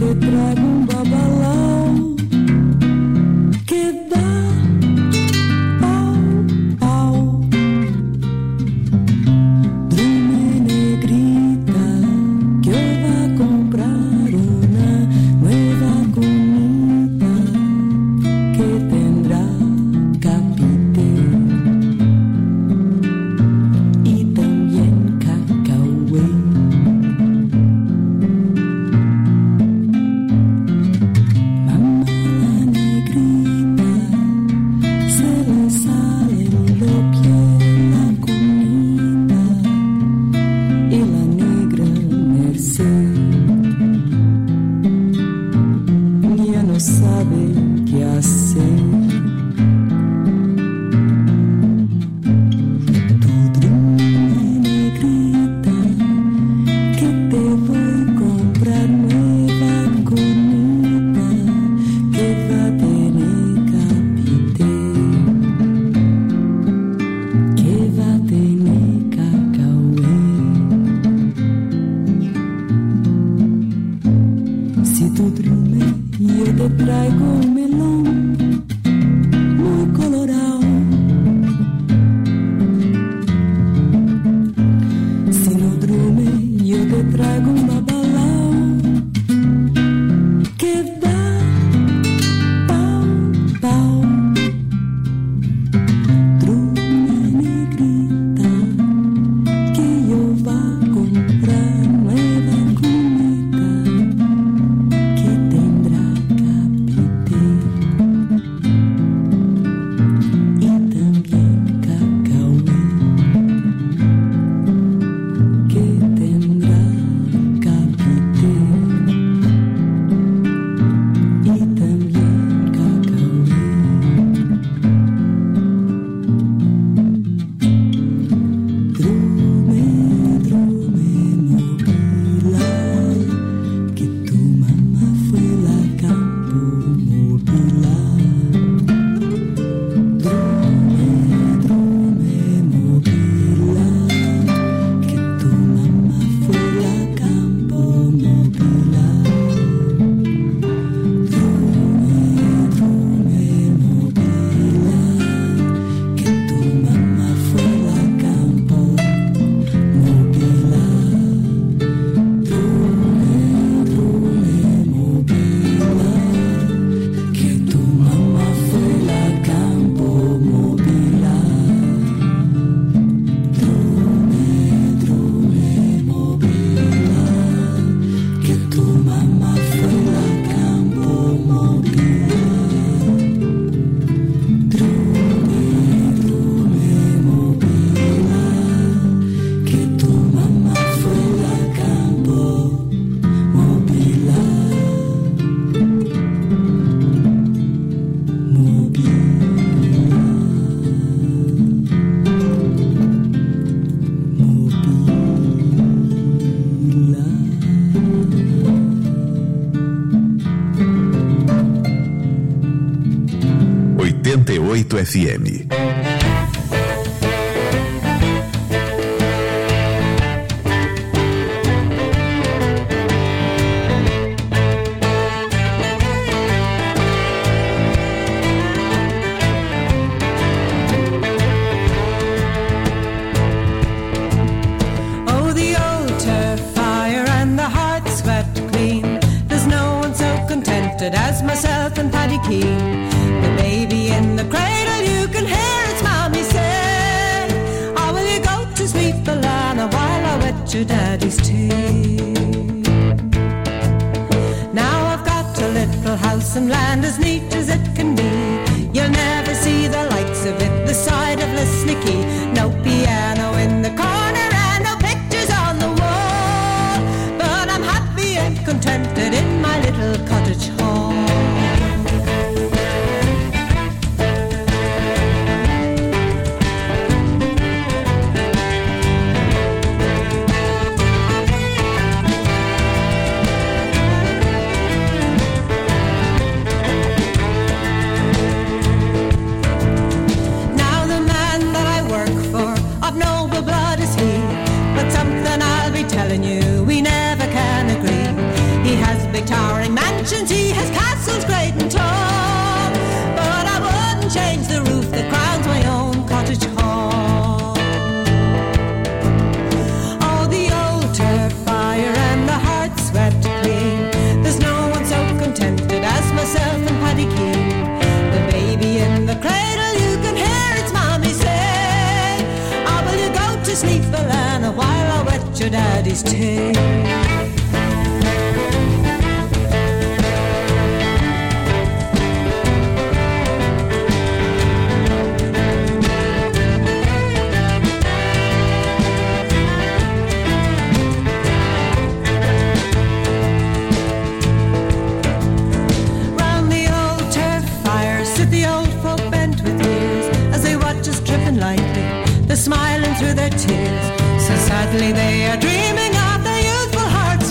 88 FM. As myself and Paddy Keane, the baby in the cradle, you can hear its mommy say, "Oh, will you go to sweet Balana while I wet your daddy's tea?" Now I've got a little house and land as neat as it can be. You'll never see the likes of it this side of Lisnicky. No piano in the corner and no pictures on the wall, but I'm happy and contented in my little cottage hall. Telling you we never can agree. He has been big towering mansions, he has castles great and tall. But I wouldn't change the roof that crowns my own cottage hall. Oh, the old turf fire and the hearth swept clean. There's no one so contented as myself and Paddy Keane. The baby in the cradle, you can hear its mommy say, oh, will you go to sleep, Alana, while I wet your daddy's tail? Smiling through their tears, so sadly they are dreaming of their youthful hearts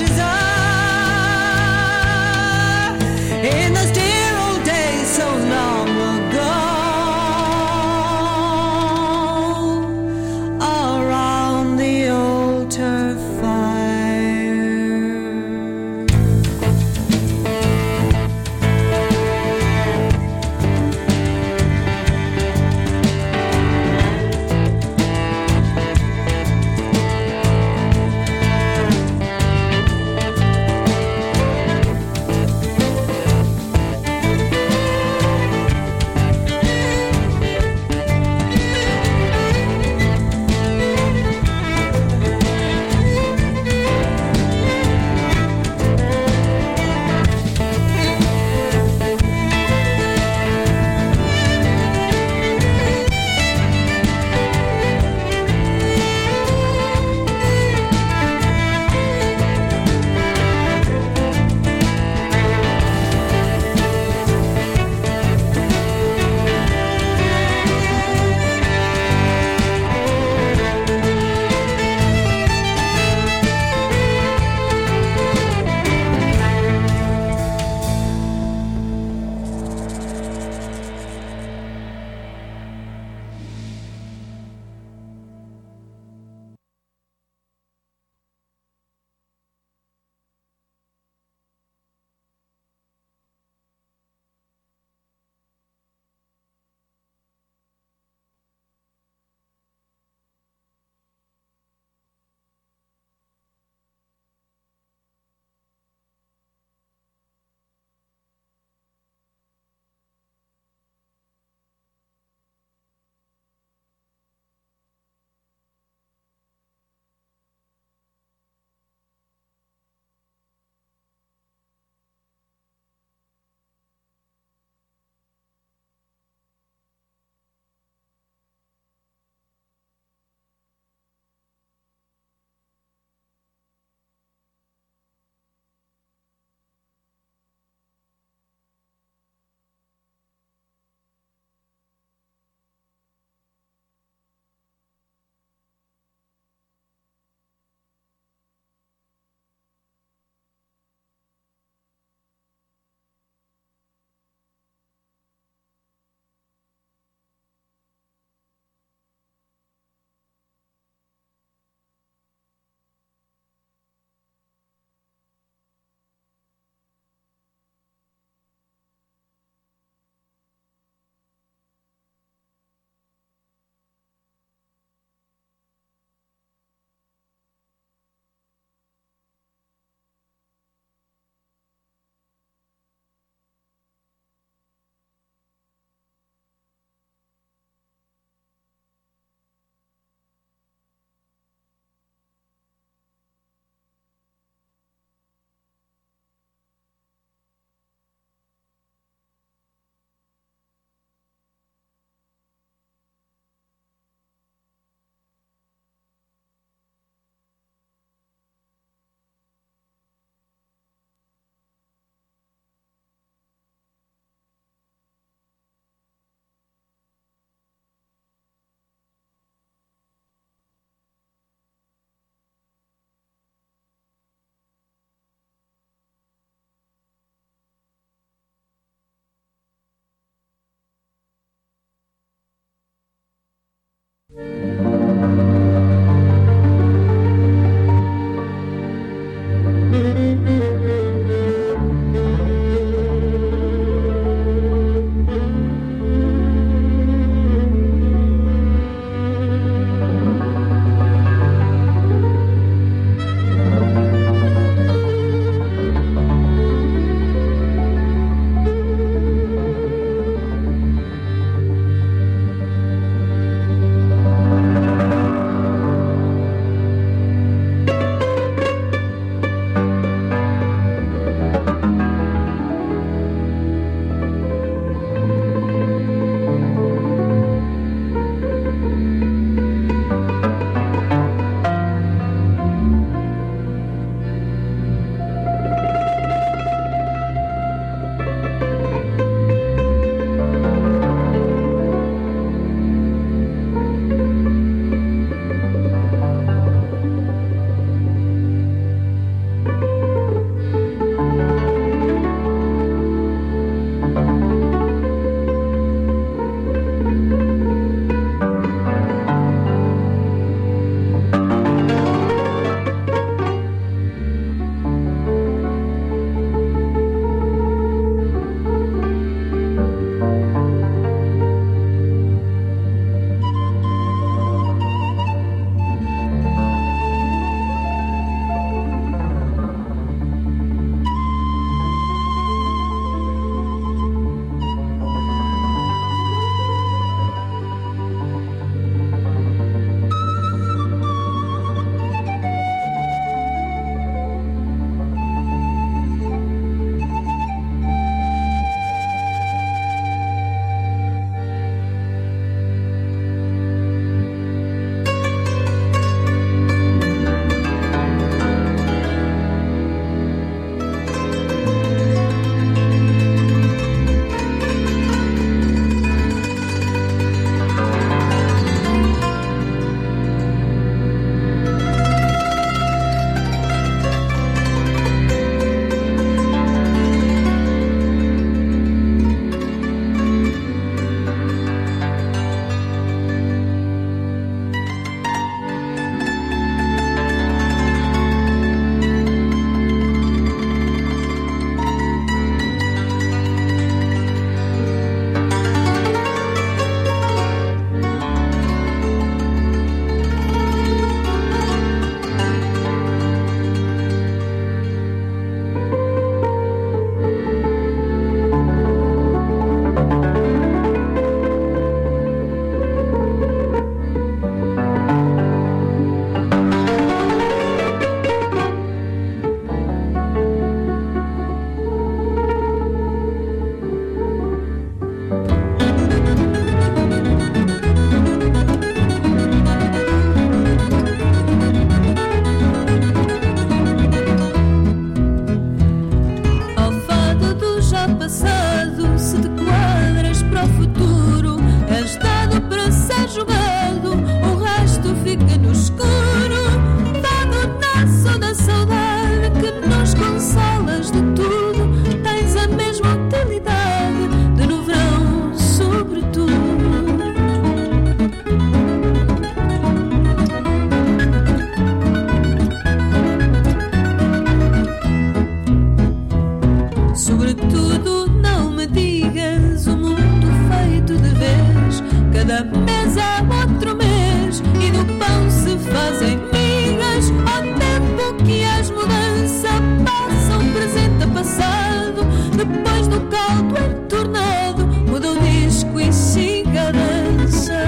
Sobretudo não me digas o mundo feito de vez. Cada mês é outro mês e do pão se fazem migas. Ao tempo que as mudanças passam, presente a passado. Depois do caldo entornado, muda o disco e siga a dança.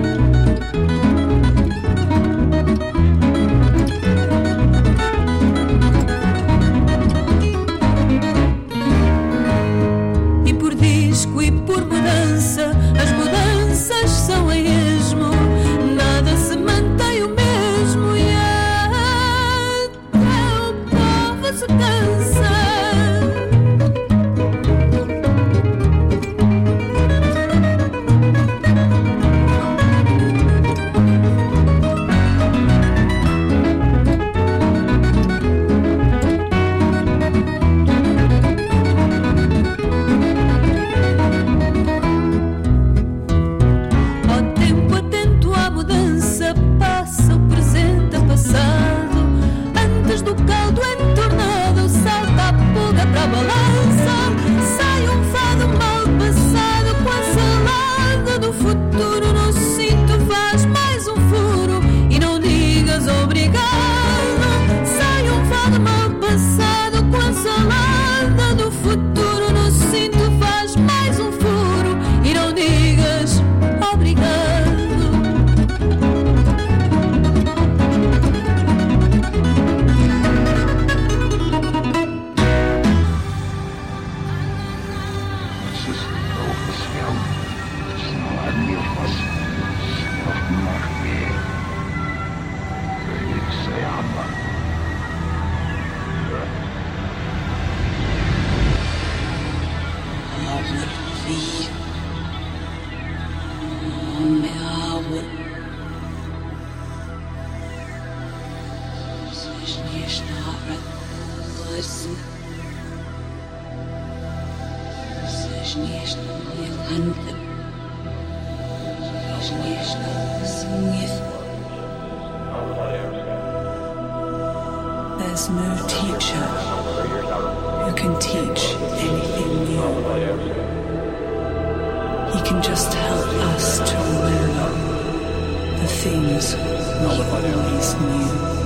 E por mudança, as mudanças são a esmo. Nada se mantém o mesmo e até o povo se cansa. Antes do caldo entornado, salta a pulga para a balança. Sai um fado mal passado com a salada do futuro. No cinto faz mais um furo e não digas obrigado. Sai um fado mal passado com a salada do futuro. No cinto faz mais um furo e não digas obrigado. There's no teacher who can teach anything new. He can just help us to remember the things we always knew.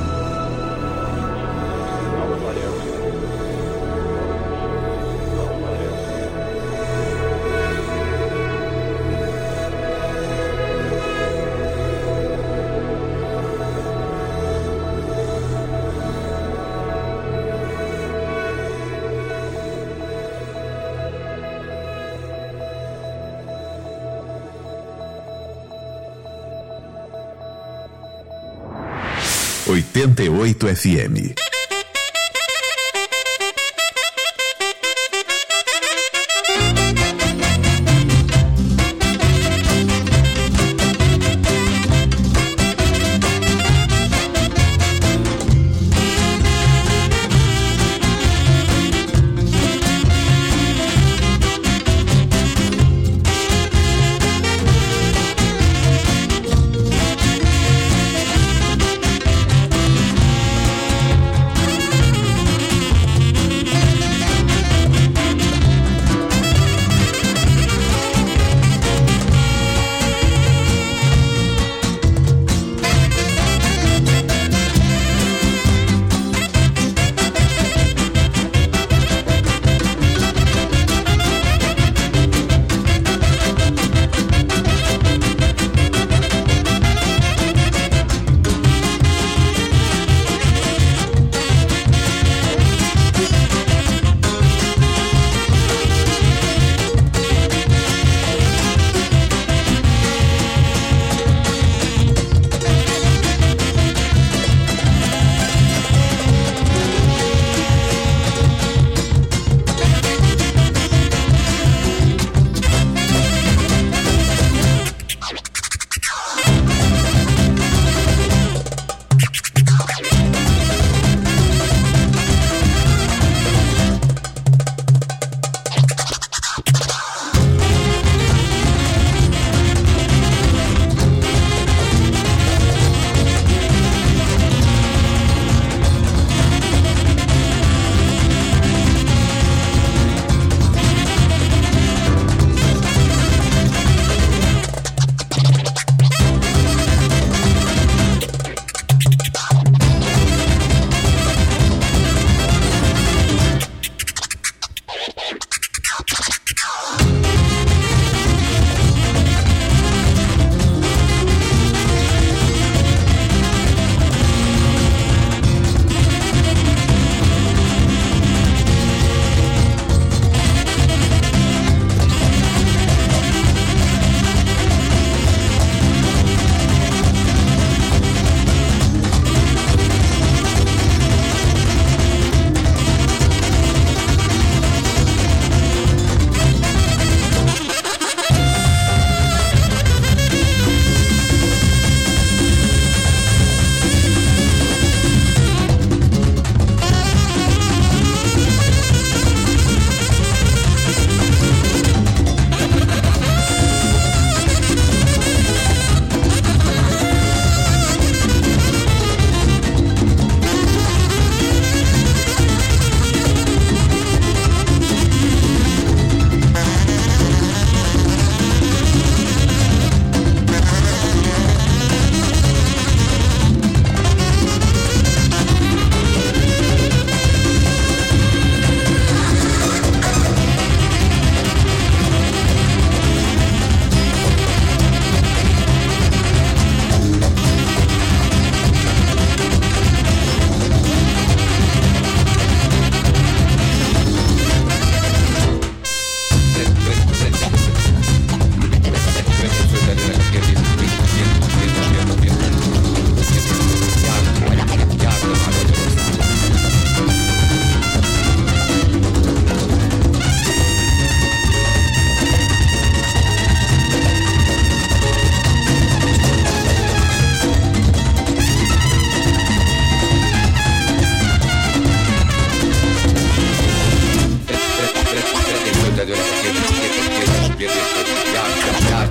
.88 FM.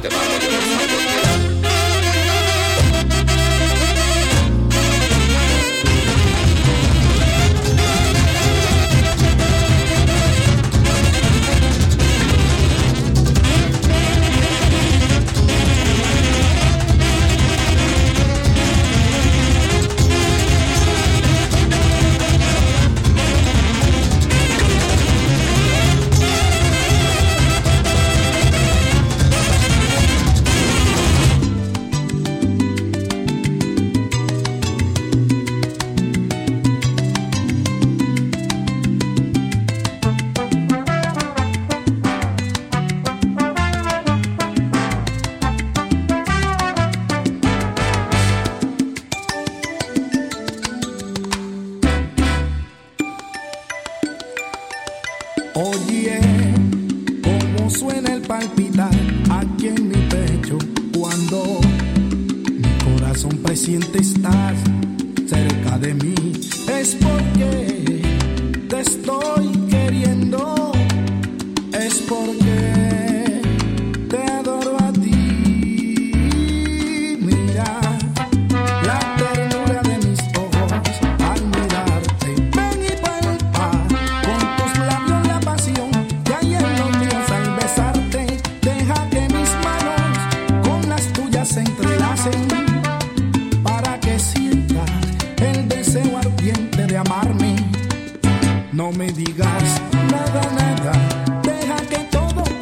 de Radio Universal. Oye, cómo suena el palpitar aquí en mi pecho cuando mi corazón presiente estás cerca de mí. Es porque te estoy queriendo, es porque te adoro a ti. Mira la ternura de mis ojos al mirarte. Ven y palpa con tus labios la pasión que hay en los míos al besarte. Deja que mis manos con las tuyas se entrelacen para que sientas el deseo ardiente de amarme. No me digas nada, nada, deja que todo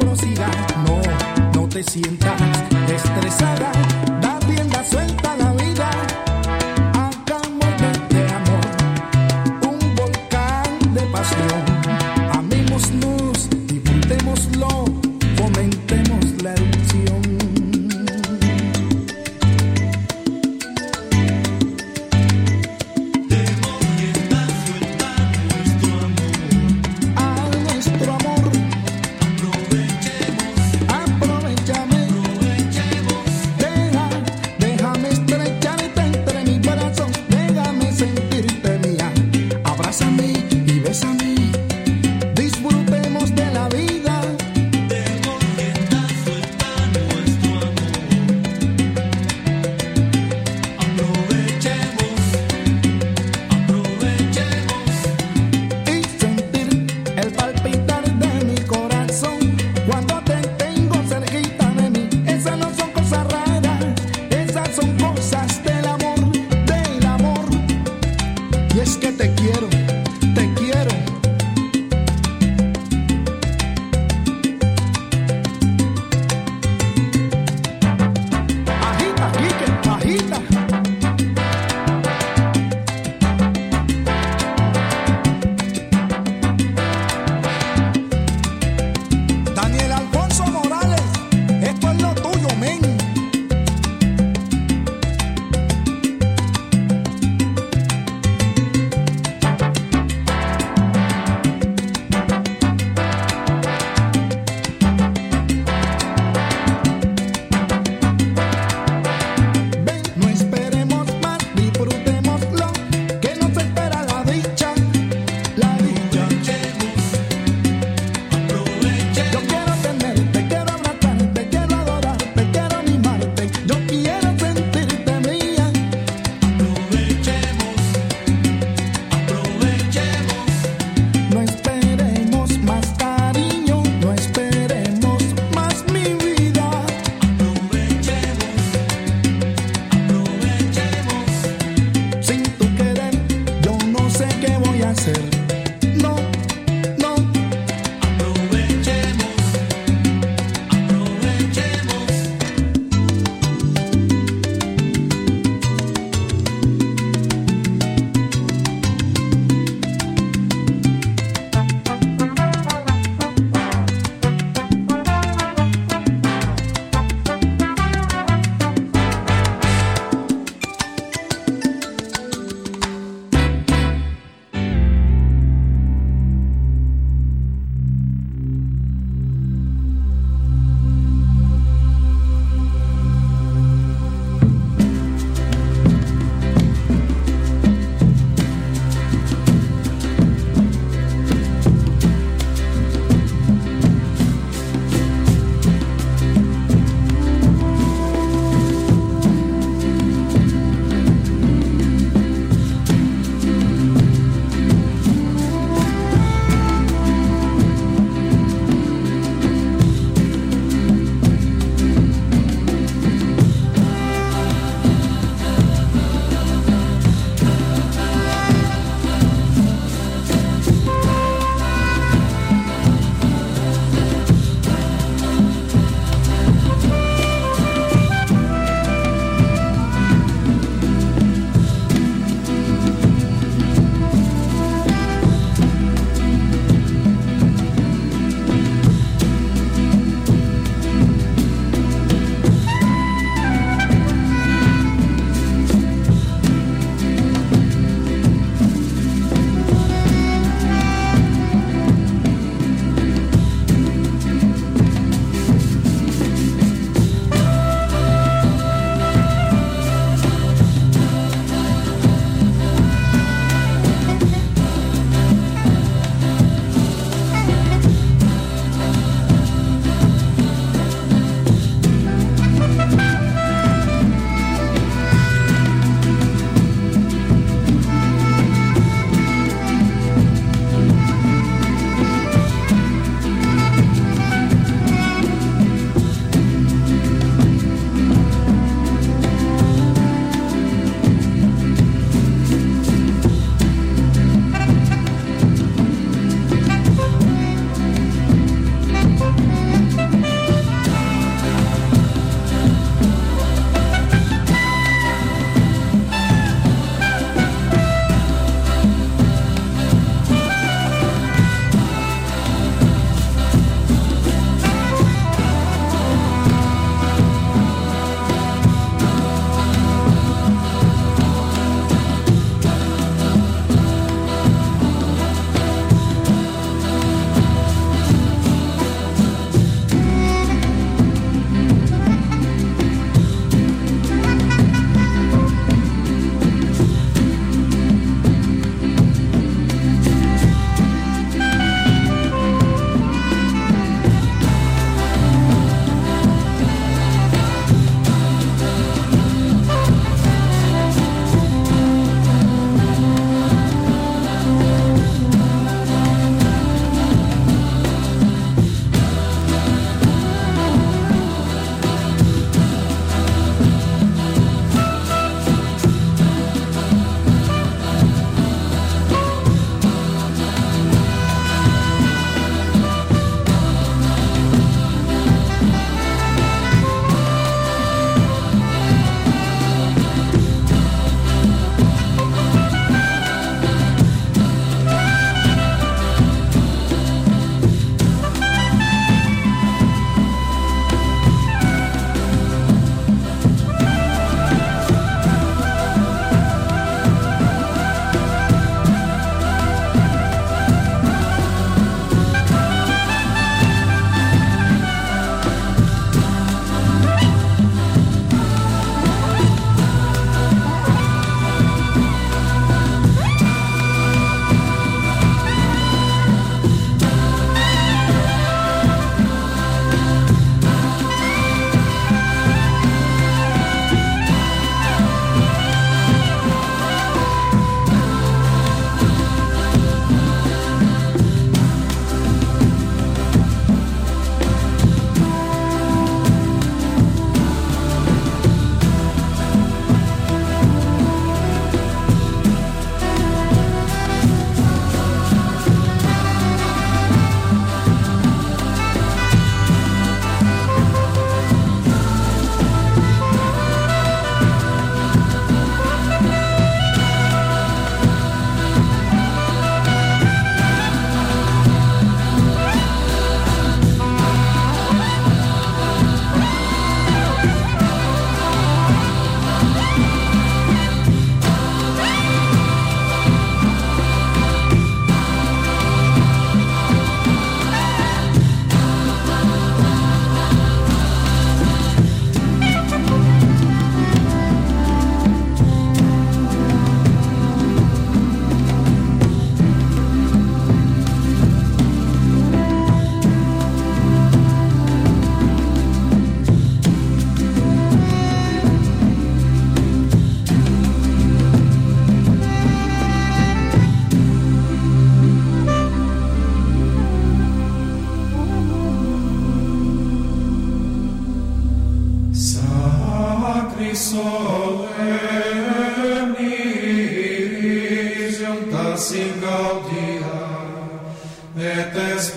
solemnis iuntas in gaudia, et es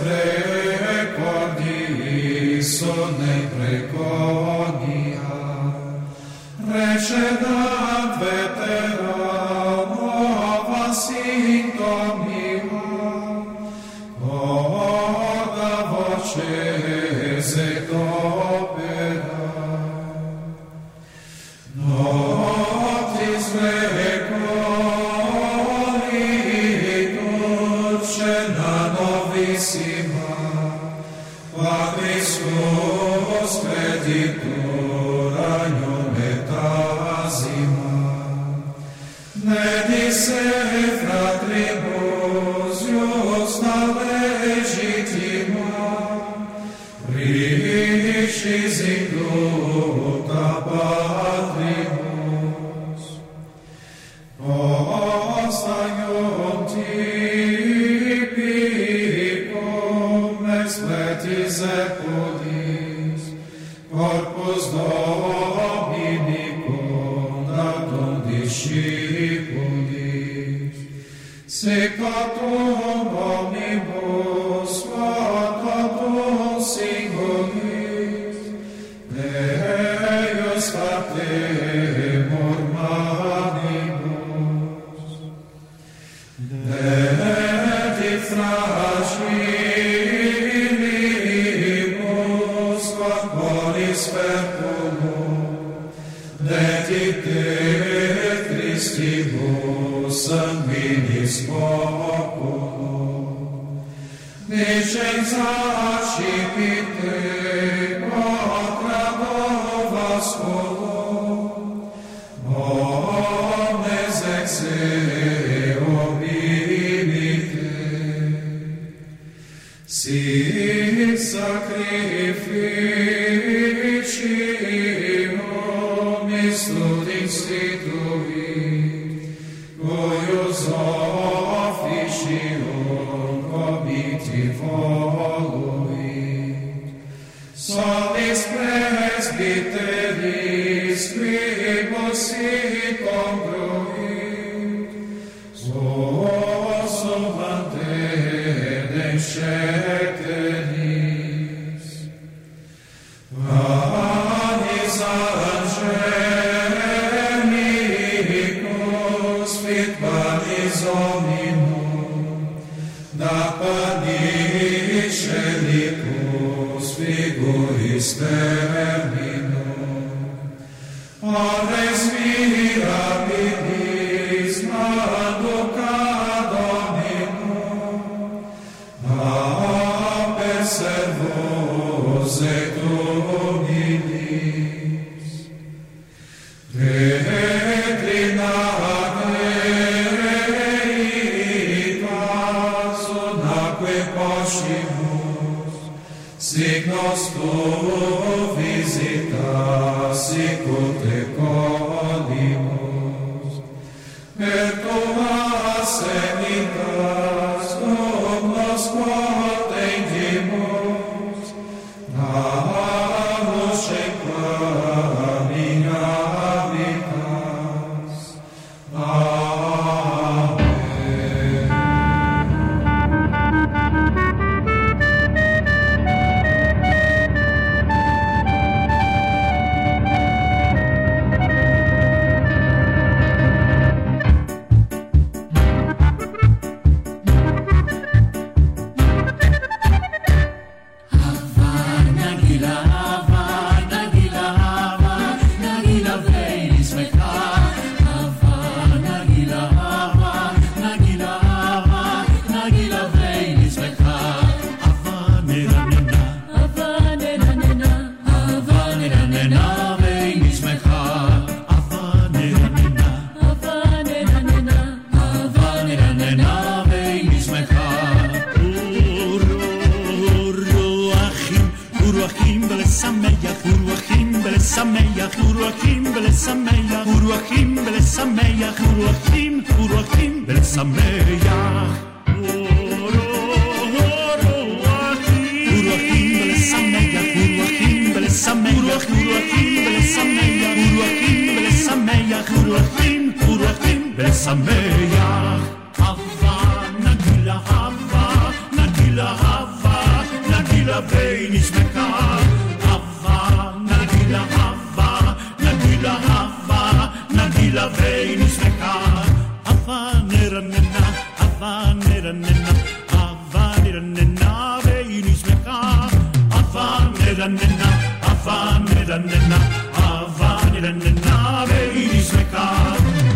precordiis sone preconia, recedat vetera nova sintomia, oda voces et opera, noctis recolitur scena novissima, Quaquiscus creditur agnum et asima, ne disse fratribus justa legitima, ricis inducta patribus, post agnum typicum expletis epudis, corpus Dominicum datum discipulis, secatum omnibus quotatum singulis, Deus factemur manibus, dedit fragilibus corporis perculum, dedit et Christibus sanguinis populo, licenza accipite contra vasculo, omnes ex eo vivite, sit sacrificium istud instituit, cuius officium comiti voluit, solis presbyteris quibus sit congruit, suosum antedesceteris, vanis angelicus fit vanis hominum, da panis celicus figuris terminum, ores mirabilis manducat Dominum, aper servos et humilis, retrinat eitas unaque poscimus, signos tu visitas sicut ecolimus, per tua senitas cum nos potendimus, namus sequa ignavitas. Amen. Sameya, Sameya, Hava, Nagila Hava, Nagila Hava, Nagila Benis Mekar, Hava, Nagila Hava, Nagila Hava, Nagila Benis Mekar, Hava Niranina, Hava Niranina, Hava Niranina, Benis Mekar, Hava Niranina, Hava Niranina, Hava Niranina, Benis Mekar.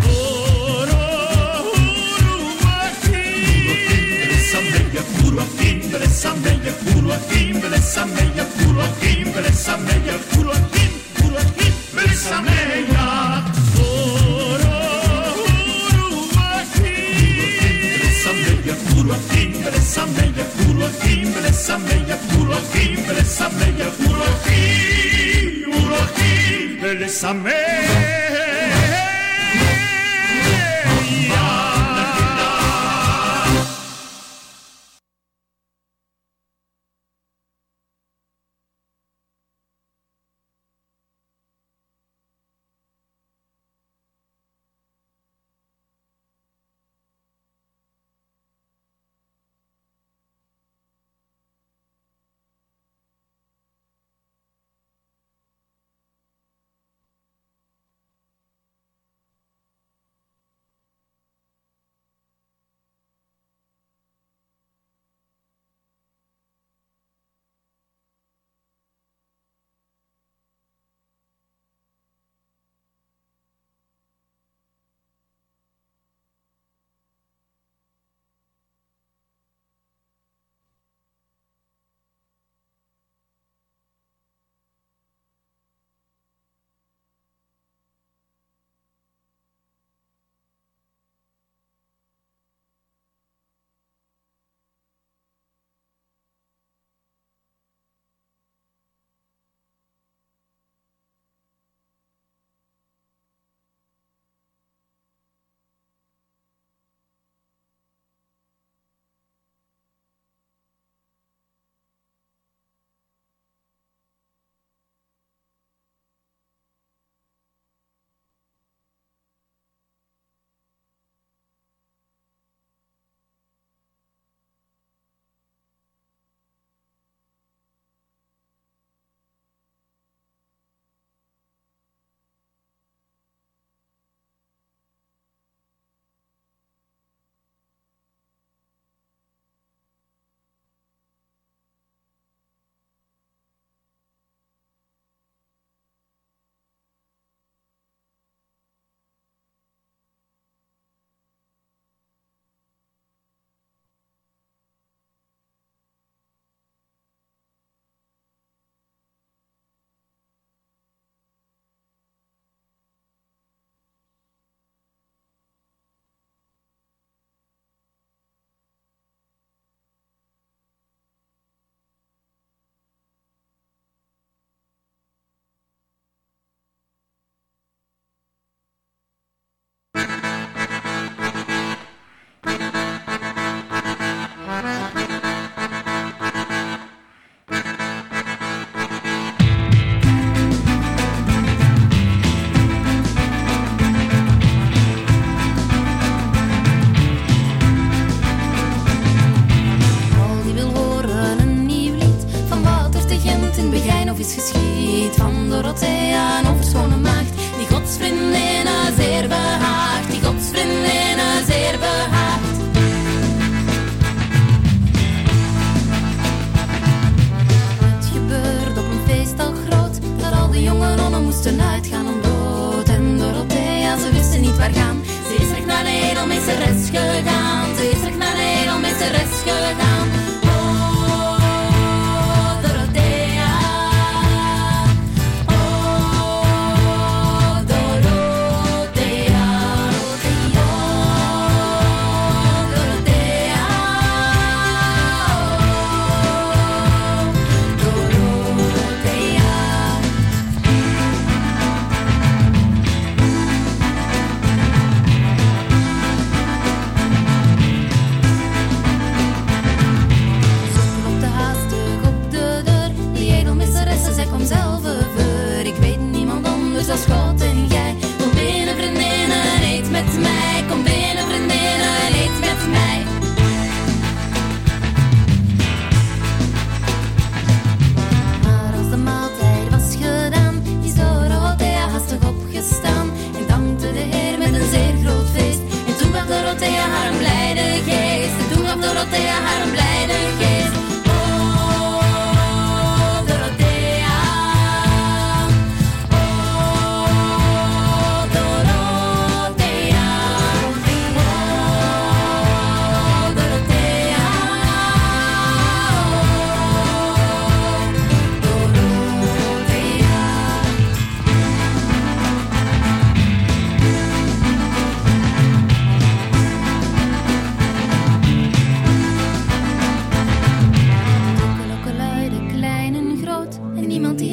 is geschied van Dorothea en onverschone maagd, die godsvriendinnen zeer behaagt, die godsvriendinnen zeer behaagt. Het gebeurde op een feest al groot, dat al de jonge nonnen moesten uitgaan om dood. En Dorothea, ze wisten niet waar gaan, ze is terug naar de edelmeesteres gegaan, ze is terug naar de edelmeesteres gegaan.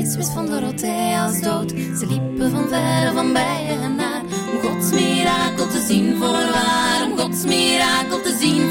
mens wist van Dorothea als dood. Ze liepen van verre van bij en naar, om Gods mirakel te zien voorwaar, om Gods mirakel te zien